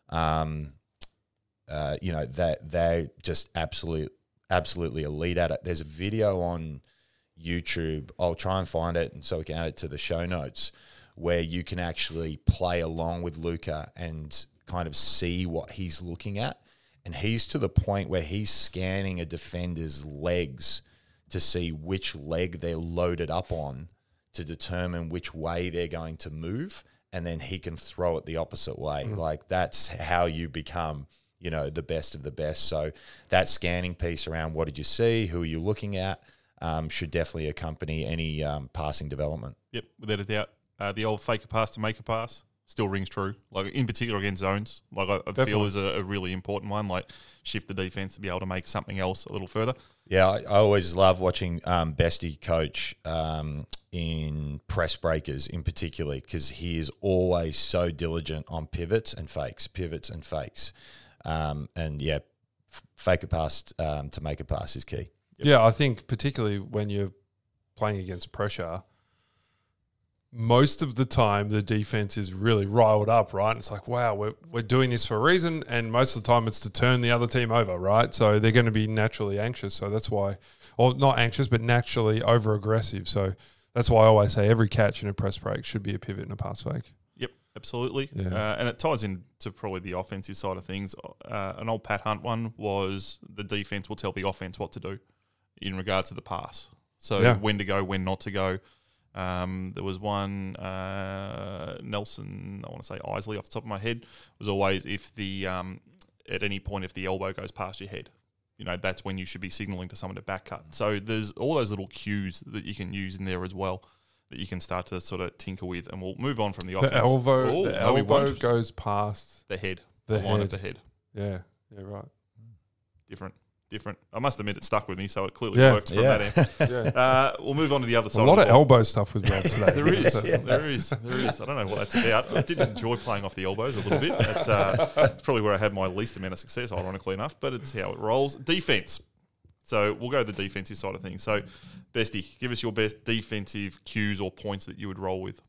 that they're just absolutely elite at it. There's a video on YouTube, I'll try and find it and so we can add it to the show notes, where you can actually play along with Luca and kind of see what he's looking at. And he's to the point where he's scanning a defender's legs to see which leg they're loaded up on to determine which way they're going to move, and then he can throw it the opposite way. Like, that's how you become the best of the best. So that scanning piece around what did you see, who are you looking at, should definitely accompany any passing development. Yep, without a doubt. The old fake a pass to make a pass still rings true. Like, in particular against zones, like I feel is a really important one. Like, shift the defense to be able to make something else a little further. Yeah, I always love watching Bestie coach in press breakers in particular, because he is always so diligent on pivots and fakes. Fake a pass to make a pass is key. Yep. Yeah, I think particularly when you're playing against pressure, most of the time the defense is really riled up, right? It's like, wow, we're doing this for a reason, and most of the time it's to turn the other team over, right? So they're going to be naturally anxious. So that's why, or not anxious, but naturally over-aggressive. So that's why I always say every catch in a press break should be a pivot and a pass fake. Yep, absolutely. Yeah. And it ties into probably the offensive side of things. An old Pat Hunt one was the defense will tell the offense what to do in regard to the pass. So when to go, when not to go. There was one, Nelson, I want to say Isley off the top of my head, was always if the at any point if the elbow goes past your head, that's when you should be signalling to someone to back cut. So there's all those little cues that you can use in there as well that you can start to sort of tinker with, and we'll move on from the offense. The elbow goes past the head, the line of the head. Yeah, right. Different. I must admit it stuck with me, so it clearly worked from that end. Yeah. We'll move on to the other side. A lot of elbow stuff with Rob today. There is. I don't know what that's about. I did enjoy playing off the elbows a little bit. It's probably where I had my least amount of success, ironically enough, but it's how it rolls. Defense. So we'll go to the defensive side of things. So, Bestie, give us your best defensive cues or points that you would roll with.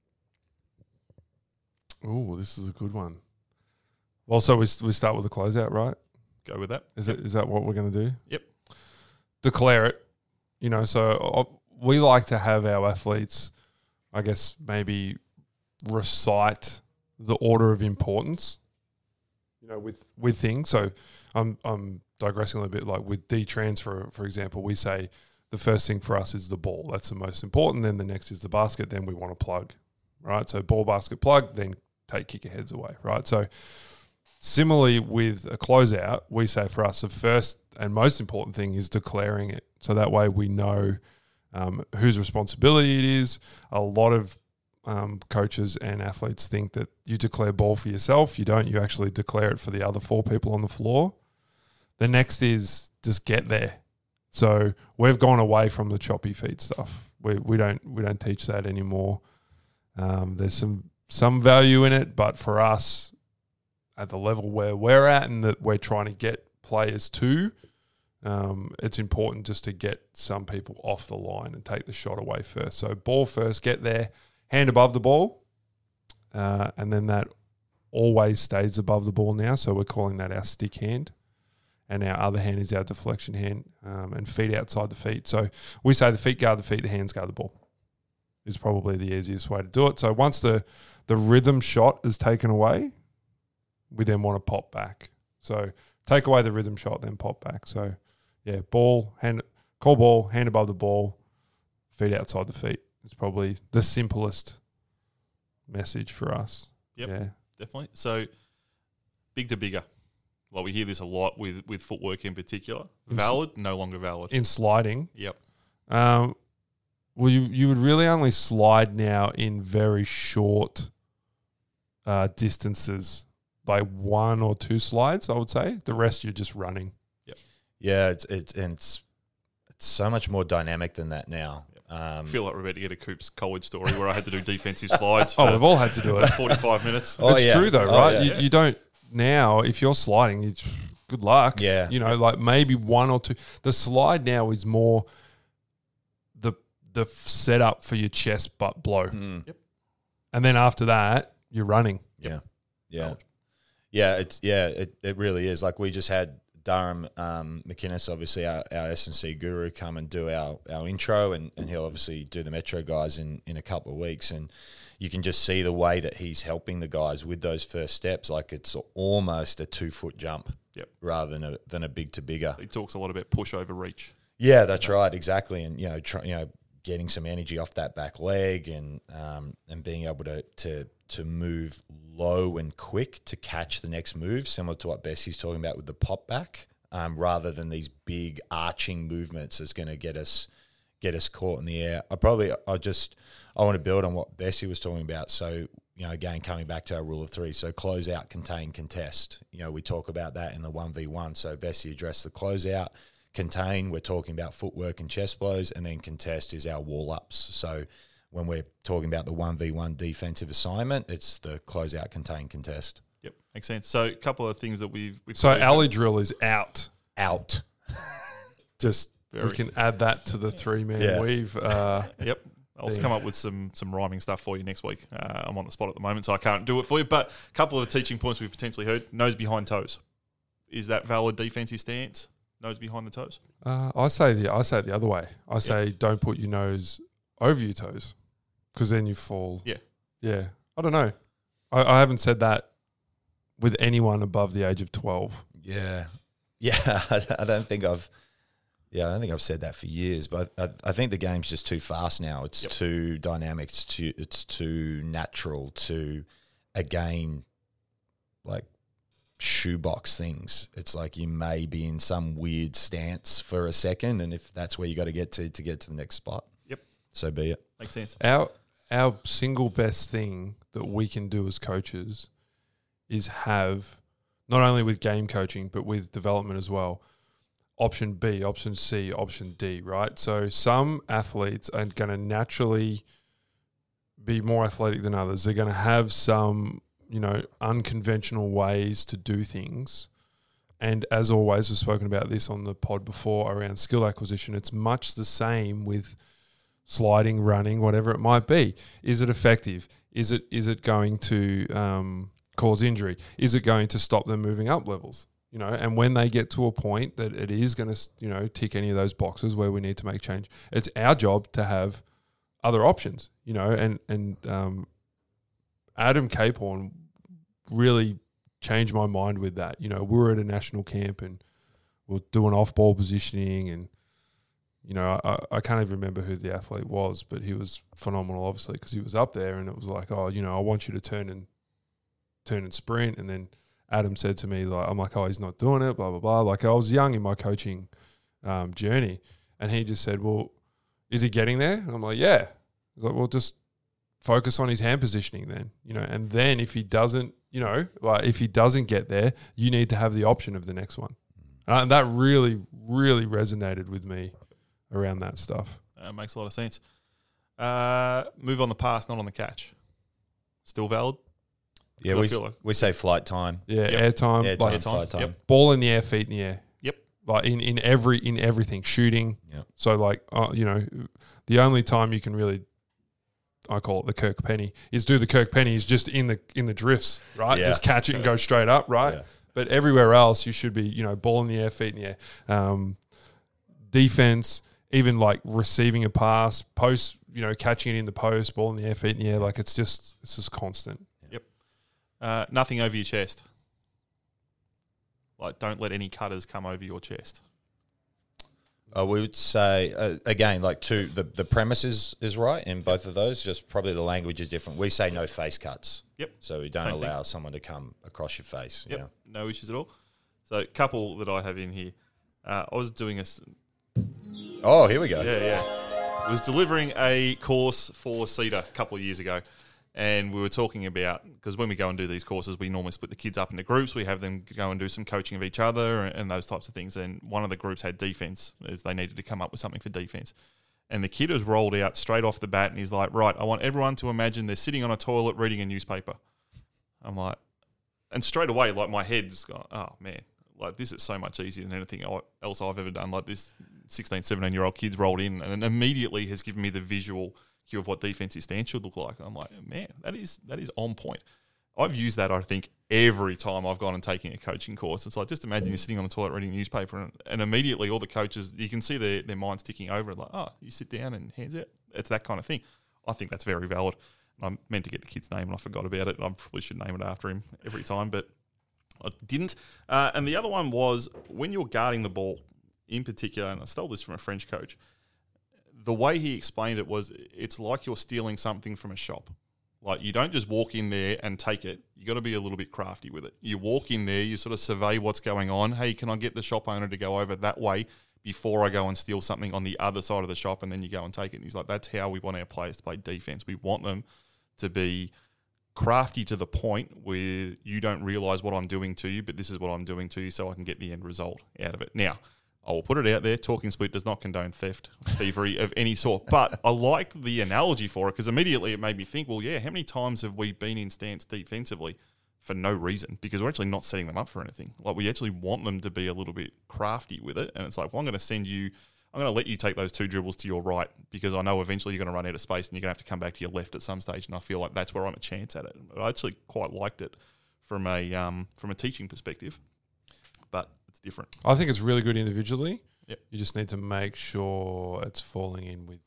Oh, this is a good one. Well, so we start with the closeout, right? Go with that. Is that what we're going to do? Yep. Declare it. So we like to have our athletes, I guess, maybe recite the order of importance, with things. So I'm digressing a little bit. Like with D-transfer, for example, we say the first thing for us is the ball. That's the most important. Then the next is the basket. Then we want to plug, right? So ball, basket, plug, then take kicker heads away, right? So similarly with a closeout, we say for us the first and most important thing is declaring it. So that way we know whose responsibility it is. A lot of coaches and athletes think that you declare ball for yourself. You don't. You actually declare it for the other 4 people on the floor. The next is just get there. So we've gone away from the choppy feet stuff. We don't teach that anymore. There's some value in it, but for us, at the level where we're at and that we're trying to get players to, it's important just to get some people off the line and take the shot away first. So ball first, get there, hand above the ball, and then that always stays above the ball now. So we're calling that our stick hand. And our other hand is our deflection hand, and feet outside the feet. So we say the feet guard the feet, the hands guard the ball. Is probably the easiest way to do it. So once the rhythm shot is taken away, we then want to pop back. So take away the rhythm shot, then pop back. So yeah, call ball, hand above the ball, feet outside the feet. It's probably the simplest message for us. Yep, yeah, definitely. So big to bigger. Like we hear this a lot with footwork in particular. Valid, no longer valid. In sliding. Yep. Well, you would really only slide now in very short distances, like 1 or 2 slides, I would say. The rest you're just running. Yep. Yeah, it's so much more dynamic than that now. I feel like we're about to get a Coops College story where I had to do defensive slides for we've all had to do it. 45 minutes. It's true though, right? Yeah. You don't now. If you're sliding, good luck. Yeah. You know, like maybe 1 or 2. The slide now is more the setup for your chest butt blow. Yep. And then after that, you're running. Yeah. It really is. Like we just had Durham McInnes, obviously our S&C guru, come and do our intro, and he'll obviously do the Metro guys in a couple of weeks, and you can just see the way that he's helping the guys with those first steps. Like it's almost a 2-foot jump, rather than a big to bigger. So he talks a lot about push over reach. Yeah, that's right, exactly, and getting some energy off that back leg, and being able to move low and quick to catch the next move, similar to what Bessie's talking about with the pop back, rather than these big arching movements that's going to get us caught in the air. I want to build on what Bessie was talking about. So, again, coming back to our rule of 3, so close out, contain, contest. We talk about that in the 1v1. So Bessie addressed the close out. Contain, we're talking about footwork and chest blows, and then contest is our wall ups. So when we're talking about the 1v1 defensive assignment, it's the close out, contain, contest. Yep, makes sense. So a couple of things that we've So alley drill is out. Just we can add that to the 3-man weave. Yep. I'll come up with some rhyming stuff for you next week. I'm on the spot at the moment, so I can't do it for you. But a couple of teaching points we've potentially heard. Nose behind toes. Is that valid defensive stance? Nose behind the toes? I say it the other way. I say don't put your nose over your toes, because then you fall. Yeah. I don't know. I haven't said that with anyone above the age of 12. Yeah. I don't think I've said that for years, but I think the game's just too fast now. It's too dynamic. It's too natural to, again, like shoebox things. It's like you may be in some weird stance for a second, and if that's where you got to get to get to the next spot, so be it. Makes sense. Our single best thing that we can do as coaches is have, not only with game coaching but with development as well, option B, option C, option D, right? So some athletes are going to naturally be more athletic than others. They're going to have some, unconventional ways to do things. And as always, we've spoken about this on the pod before around skill acquisition. It's much the same with sliding, running, whatever it might be. Is it effective? Is it going to cause injury? Is it going to stop them moving up levels? And when they get to a point that it is going to, tick any of those boxes where we need to make change, it's our job to have other options, and Adam Capehorn really changed my mind with that. We were at a national camp and we're doing off-ball positioning, and, I can't even remember who the athlete was, but he was phenomenal, obviously, because he was up there, and it was like, I want you to turn and sprint, and then Adam said to me, I'm like, he's not doing it, blah, blah, blah. Like, I was young in my coaching journey, and he just said, well, is he getting there? And I'm like, yeah. He's like, well, just focus on his hand positioning then, and then if he doesn't, if he doesn't get there, you need to have the option of the next one. And that really, really resonated with me around that stuff. Makes a lot of sense. Move on the pass, not on the catch. Still valid? Yeah, we say flight time. Yeah, air time. Flight time. Yep. Ball in the air, feet in the air. Yep. like in everything, shooting. Yep. So like the only time you can really, I call it the Kirk Penny, is do the Kirk Penny is just in the drifts, right? Yeah. Just catch it and go straight up, right? Yeah. But everywhere else, you should be, ball in the air, feet in the air. Defense, even like receiving a pass, post, catching it in the post, ball in the air, feet in the air, like it's just constant. Yep. Nothing over your chest. Like, don't let any cutters come over your chest. We would say, again, like the premise is right in both of those, just probably the language is different. We say no face cuts. Yep. So we don't Same allow thing. someone to come across your face. Yep. Yeah. No issues at all. So, a couple that I have in here. I was doing Oh, here we go. I was delivering a course for CEDA a couple of years ago. And we were talking about, because when we go and do these courses, we normally split the kids up into groups. We have them go and do some coaching of each other and those types of things. And one of the groups had defense, as they needed to come up with something for defense. And the kid has rolled out straight off the bat and he's like, right, I want everyone to imagine they're sitting on a toilet reading a newspaper. I'm like, and straight away, like my head's gone, oh man, like this is so much easier than anything else I've ever done. Like this 16, 17-year-old kid's rolled in and immediately has given me the visual cue of what defensive stance should look like. And I'm like, man, that is on point. I've used that, I think, every time I've gone and taken a coaching course. It's like, just imagine you're sitting on the toilet reading a newspaper and immediately all the coaches, you can see their minds ticking over. Like, oh, you sit down and hands out. It's that kind of thing. I think that's very valid. I meant to get the kid's name and I forgot about it. I probably should name it after him every time, but I didn't. And the other one was when you're guarding the ball in particular, and I stole this from a French coach, the way he explained it was it's like you're stealing something from a shop. Like you don't just walk in there and take it. You got to be a little bit crafty with it. You walk in there, you sort of survey what's going on. Hey, can I get the shop owner to go over that way before I go and steal something on the other side of the shop, and then you go and take it. And he's like, that's how we want our players to play defense. We want them to be crafty to the point where you don't realise what I'm doing to you, but this is what I'm doing to you so I can get the end result out of it. Now, I will put it out there, Talking Split does not condone thievery of any sort. But I liked the analogy for it because immediately it made me think, well, yeah, how many times have we been in stance defensively for no reason? Because we're actually not setting them up for anything. Like we actually want them to be a little bit crafty with it. And it's like, well, I'm going to let you take those two dribbles to your right because I know eventually you're going to run out of space and you're going to have to come back to your left at some stage. And I feel like that's where I'm a chance at it. I actually quite liked it from a teaching perspective. But it's different. I think it's really good individually. Yep. You just need to make sure it's falling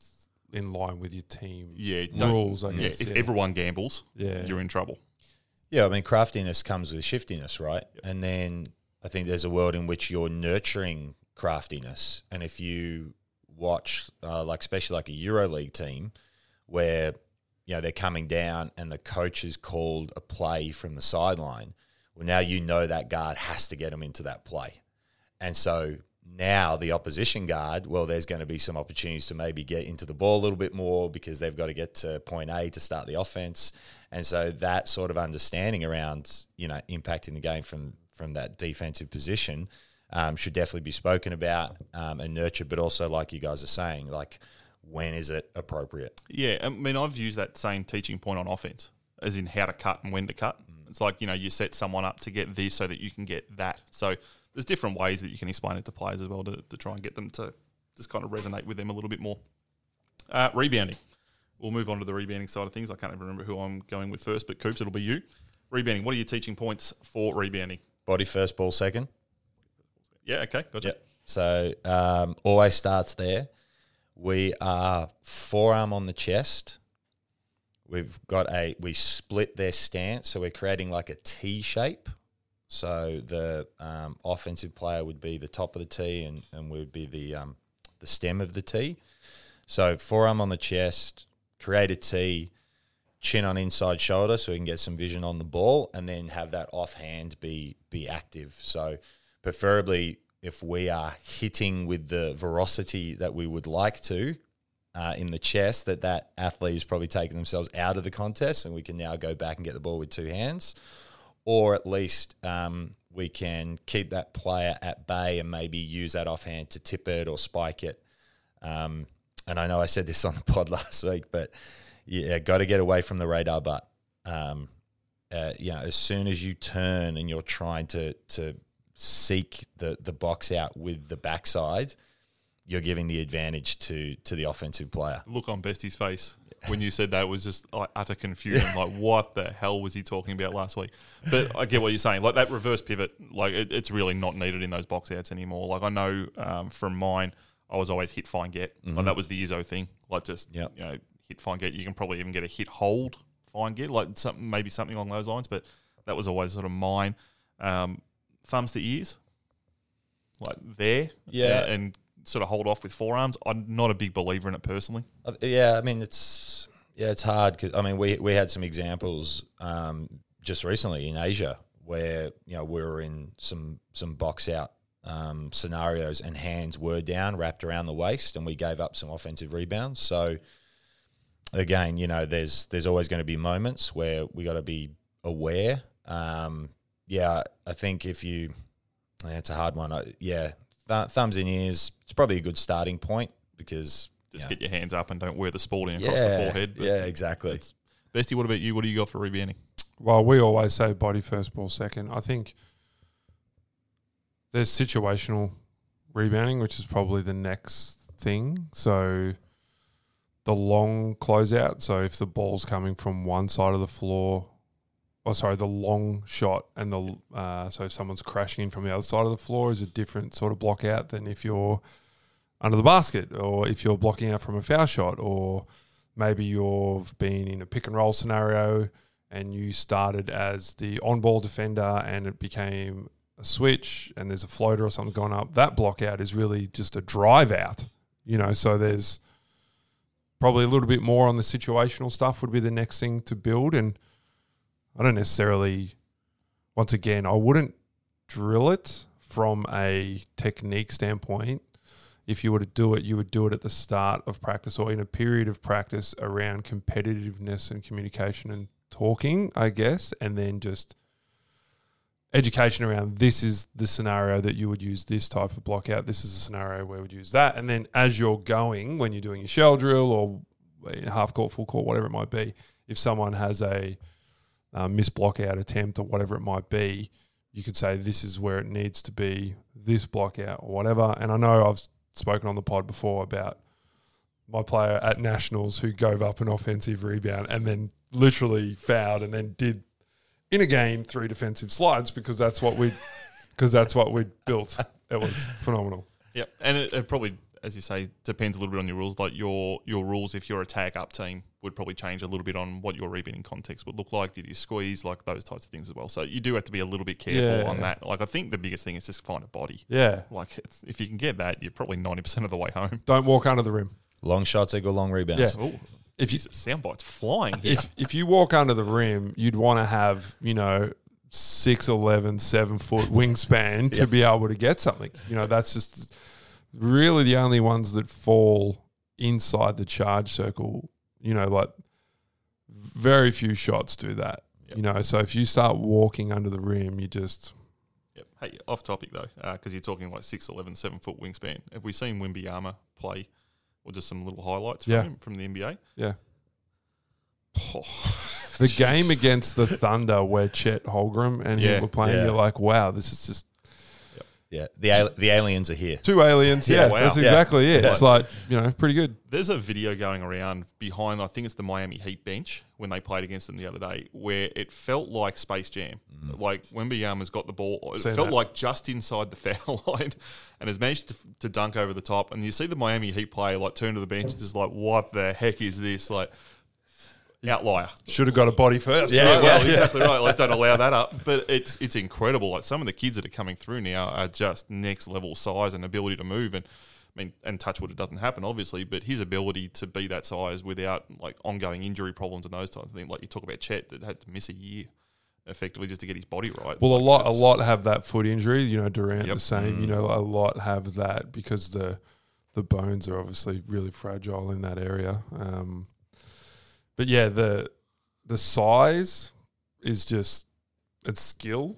in line with your team rules. I guess. If everyone gambles, you're in trouble. Yeah, I mean, craftiness comes with shiftiness, right? Yep. And then I think there's a world in which you're nurturing craftiness. And if you watch, especially like a EuroLeague team where, they're coming down and the coach has called a play from the sideline, well, now that guard has to get them into that play. And so now the opposition guard, well, there's going to be some opportunities to maybe get into the ball a little bit more because they've got to get to point A to start the offense. And so that sort of understanding around, impacting the game from that defensive position should definitely be spoken about and nurtured, but also like you guys are saying, like when is it appropriate? Yeah, I mean, I've used that same teaching point on offense, as in how to cut and when to cut. It's like, you set someone up to get this so that you can get that. So there's different ways that you can explain it to players as well to try and get them to just kind of resonate with them a little bit more. Rebounding. We'll move on to the rebounding side of things. I can't even remember who I'm going with first, but Coops, it'll be you. Rebounding. What are your teaching points for rebounding? Body first, ball second. Yeah, okay, gotcha. Yep. So always starts there. We are forearm on the chest. We split their stance, so we're creating like a T shape. So the offensive player would be the top of the T, and we would be the stem of the T. So forearm on the chest, create a T, chin on inside shoulder, so we can get some vision on the ball, and then have that offhand be active. So preferably, if we are hitting with the velocity that we would like to. In the chest, that athlete is probably taking themselves out of the contest and we can now go back and get the ball with two hands. Or at least we can keep that player at bay and maybe use that offhand to tip it or spike it. And I know I said this on the pod last week, but got to get away from the radar butt. As soon as you turn and you're trying to seek the box out with the backside, you're giving the advantage to the offensive player. Look on Bestie's face when you said that was just like utter confusion. Like, what the hell was he talking about last week? But I get what you're saying. Like, that reverse pivot, like, it's really not needed in those box outs anymore. Like, I know from mine, I was always hit, find, get. Like, that was the Izzo thing. Like, just, you know, hit, find, get. You can probably even get a hit, hold, find, get. Like, maybe something along those lines. But that was always sort of mine. Thumbs to ears. Like, there. Yeah. And sort of hold off with forearms. I'm not a big believer in it personally. Yeah, I mean, it's hard because, I mean, we had some examples just recently in Asia where, you know, we were in some box out scenarios and hands were down, wrapped around the waist, and we gave up some offensive rebounds. So again, you know, there's always going to be moments where we got to be aware. I think it's a hard one. Thumbs in ears, it's probably a good starting point because just get your hands up and don't wear the sporting across the forehead. But yeah, exactly. Bestie, what about you? What do you got for rebounding? Well, we always say body first, ball second. I think there's situational rebounding, which is probably the next thing. So the long closeout. So if the ball's coming from one side of the floor, the long shot, and so if someone's crashing in from the other side of the floor is a different sort of block out than if you're under the basket, or if you're blocking out from a foul shot, or maybe you've been in a pick and roll scenario and you started as the on-ball defender and it became a switch and there's a floater or something going up. That block out is really just a drive out, you know, so there's probably a little bit more on the situational stuff would be the next thing to build. And I don't necessarily, once again, I wouldn't drill it from a technique standpoint. If you were to do it, you would do it at the start of practice or in a period of practice around competitiveness and communication and talking, I guess, and then just education around this is the scenario that you would use this type of block out. This is a scenario where we would use that. And then as you're going, when you're doing your shell drill or half court, full court, whatever it might be, if someone has a missed block out attempt or whatever it might be, you could say this is where it needs to be, this block out or whatever. And I know I've spoken on the pod before about my player at Nationals who gave up an offensive rebound and then literally fouled and then did in a game 3 defensive slides because that's what we built. It was phenomenal. Yep, and it probably, as you say, depends a little bit on your rules. Like your rules, if you're a tag up team, would probably change a little bit on what your rebounding context would look like. Did you squeeze, like those types of things as well? So you do have to be a little bit careful on that. Like I think the biggest thing is just find a body. Yeah. Like if you can get that, you're probably 90% of the way home. Don't walk under the rim. Long shots equal long rebounds. Yeah. If you soundbites flying here. If you walk under the rim, you'd want to have, 6'11", 7-foot wingspan to be able to get something. That's just really the only ones that fall inside the charge circle. Like very few shots do that. Yep. So if you start walking under the rim, you just... Yep. Hey, off topic though, because you're talking like 6'11", 7-foot wingspan. Have we seen Wembanyama play, or just some little highlights from him from the NBA? Yeah. Oh, the game against the Thunder where Chet Holmgren and him were playing, you're like, wow, this is just... Yeah, the aliens are here. 2 aliens, wow. That's exactly it. It's like, pretty good. There's a video going around behind, I think it's the Miami Heat bench when they played against them the other day, where it felt like Space Jam. Like Wembanyama's got the ball. It felt like just inside the foul line and has managed to dunk over the top. And you see the Miami Heat player like turn to the bench and just like, what the heck is this? Like, outlier. Should have got a body first. Yeah, right? Exactly right. Like, don't allow that up. But it's incredible. Like some of the kids that are coming through now are just next level size and ability to move. And I mean, and touch wood, it doesn't happen obviously, but his ability to be that size without like ongoing injury problems and those types of things. Like you talk about Chet that had to miss a year effectively just to get his body right. Well, a lot have that foot injury. Durant the same. A lot have that because the bones are obviously really fragile in that area. But yeah, the size is just, it's skill.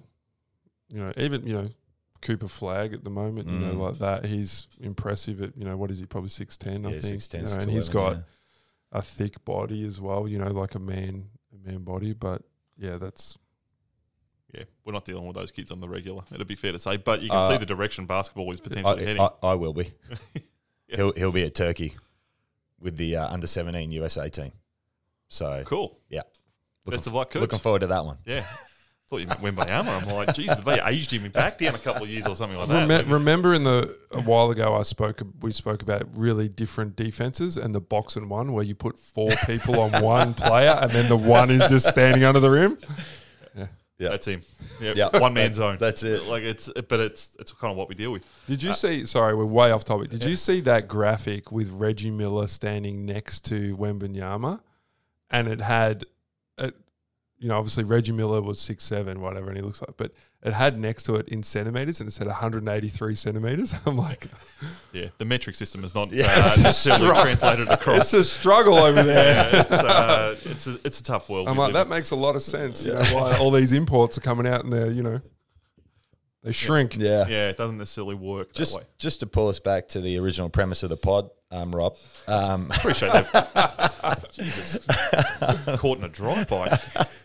Even Cooper Flag at the moment, like that. He's impressive at what is he, probably 6'10", I think. 6'10", and he's got a thick body as well. Like a man body. But yeah, that's Yeah, we're not dealing with those kids on the regular. It'd be fair to say, but you can see the direction basketball is potentially heading. I will be. He'll be at Turkey with the under 17 USA team. So Cool. yeah, Best of luck, coach. looking forward to that one. Yeah. Thought you meant Wembayama. I'm like, geez, have they aged him back down a couple of years or something like that? Remember a while ago we spoke about really different defenses and the box and one where you put 4 people on one player and then the one is just standing under the rim. Yeah. That's him. Yeah, Yeah. one man zone. That's it. Like it's kind of what we deal with. Did you see? Sorry, we're way off topic. Did you see that graphic with Reggie Miller standing next to Wembanyama, and it had, obviously Reggie Miller was 6'7", whatever, and he looks like, but it had next to it in centimeters, and it said 183 centimeters. I'm like, Yeah, the metric system is not necessarily translated across. it's a struggle over there. Yeah, it's a tough world. I'm we like, live that makes a lot of sense. You know why all these imports are coming out and they shrink. Yeah. in. Yeah, it doesn't necessarily work that way. Just to pull us back to the original premise of the pod, Rob. Appreciate that. Jesus. Caught in a drive-by.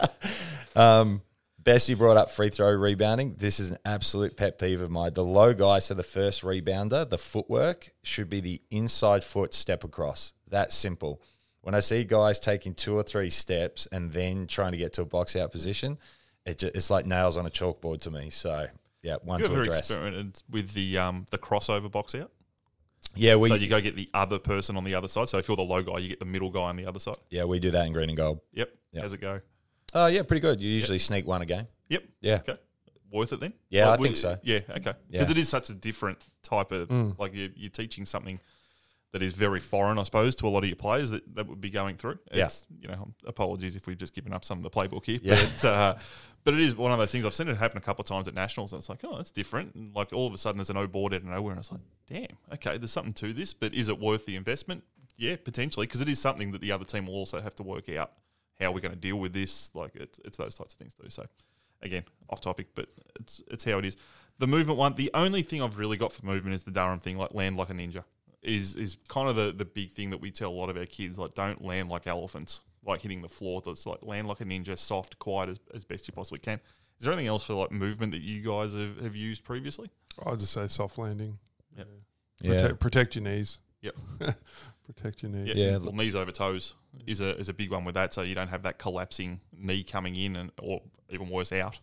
Bessie brought up free throw rebounding. This is an absolute pet peeve of mine. The low guy, so the first rebounder, the footwork should be the inside foot step across. That's simple. When I see guys taking 2 or 3 steps and then trying to get to a box out position, it's like nails on a chalkboard to me. So, yeah, one You to ever address. experimented with the crossover box out? Yeah, So you go get the other person on the other side. So if you're the low guy, you get the middle guy on the other side. we do that in green and gold. Yep. How's it go? Oh, yeah, pretty good. You usually sneak one a game. Yep. Yeah. Okay. Worth it then? Yeah, Like, I think so. Yeah. Okay. Because Yeah. it is such a different type of like you're teaching something that is very foreign, I suppose, to a lot of your players that would be going through. Yeah. It's, apologies if we've just given up some of the playbook here, Yeah. but it is one of those things. I've seen it happen a couple of times at nationals, and it's like, oh, that's different. And like all of a sudden, there's an O board out of nowhere, and it's like, damn, okay, there's something to this, but is it worth the investment? Yeah, potentially, because it is something that the other team will also have to work out how we're going to deal with this. Like it's those types of things too. So again, off topic, but it's how it is. The movement one, the only thing I've really got for movement is the Durham thing, like land like a ninja, is kind of the big thing that we tell a lot of our kids, like don't land like elephants, like hitting the floor. That's like land like a ninja, soft, quiet as best you possibly can. Is there anything else for like movement that you guys have used previously? I'll just say soft landing. Yep. Yeah. Protect your knees. Yep. Protect your knees. Yeah. Well, knees over toes is a big one with that, so you don't have that collapsing knee coming in or even worse out.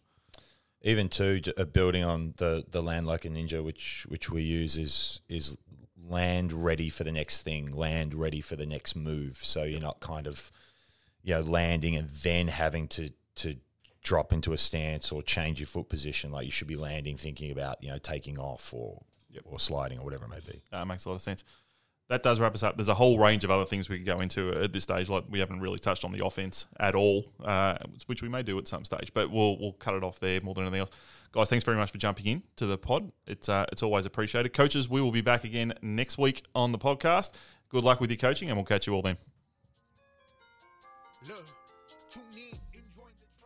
Even too, building on the land like a ninja, which we use is land ready for the next thing, land ready for the next move. So you're not kind of landing and then having to drop into a stance or change your foot position. Like you should be landing, thinking about taking off or sliding or whatever it may be. Makes a lot of sense. That does wrap us up. There's a whole range of other things we could go into at this stage. Like we haven't really touched on the offense at all, which we may do at some stage, but we'll cut it off there more than anything else. Guys, thanks very much for jumping in to the pod. It's always appreciated. Coaches, we will be back again next week on the podcast. Good luck with your coaching, and we'll catch you all then.